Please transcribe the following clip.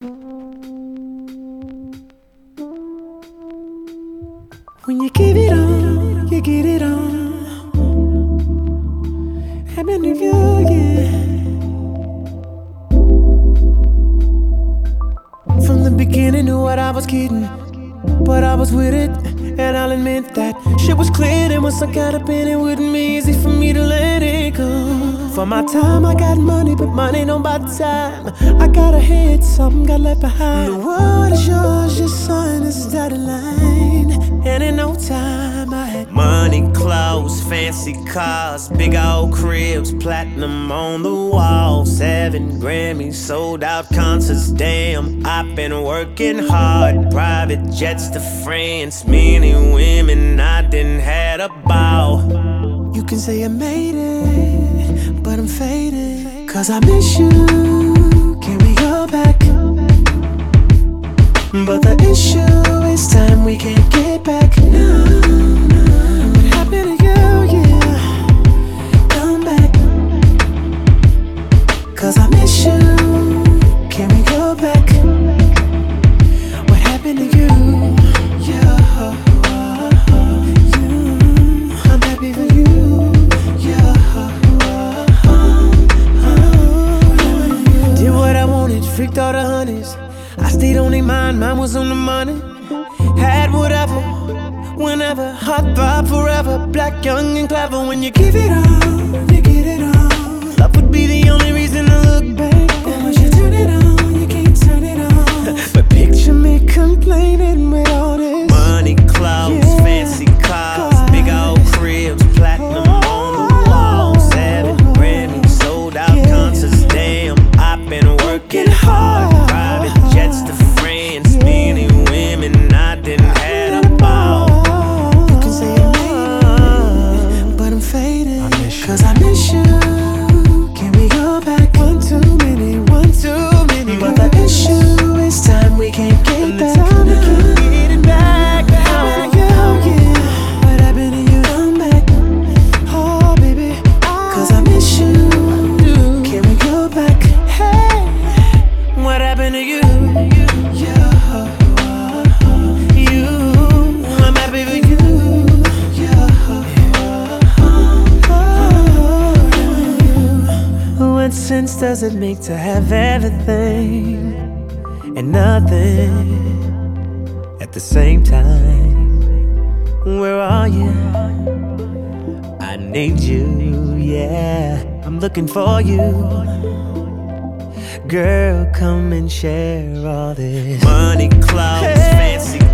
When you give it on, you get it on. Happy New Year, yeah. From the beginning, knew what I was getting, but I was with it, and I'll admit that shit was clear. And once I got up in it, wouldn't be easy for me to let it go. For my time, I got money, but money don't buy time. I got ahead, something got left behind. The world is yours, your son is dotted line. And in no time, I had money, clothes, fancy cars, big old cribs, platinum on the wall, 7 Grammys, sold out concerts, damn, I've been working hard, private jets to France, many women, I didn't had a ball. You can say I made it, but I'm faded, 'cause I miss you, can we go back? But the issue is time, we can't get back. No, no. What happened to you, yeah, come back. 'Cause I miss you, can we go back? What happened to you, yeah, I'm happy for you, yeah. Did what I wanted, freaked all the honeys. I stayed on their mind, mine was on the money. Had whatever, whenever, hot vibe forever. Black, young, and clever. When you give it all, you get it all. Love would be the only reason to look back. And once you turn it on, you can't turn it off. But picture me complaining with all this money, clothes, yeah, fancy cars, big old cribs, platinum on the wall, 7 Grammys, sold out, yeah, concerts, damn, I've been working hard. Jets to France, many women, I didn't had a ball. You can say I made it, but I'm faded, 'cause I miss you. Can we go back? One too many, one too many. But the issue is time, we can't get back. Time we can't get it back. What happened to you? Come back, oh baby, 'cause I miss you. Can we go back? Hey, what happened to you? What sense does it make to have everything and nothing at the same time? Where are you? I need you, yeah. I'm looking for you. Girl, come and share all this money, clothes, hey, fancy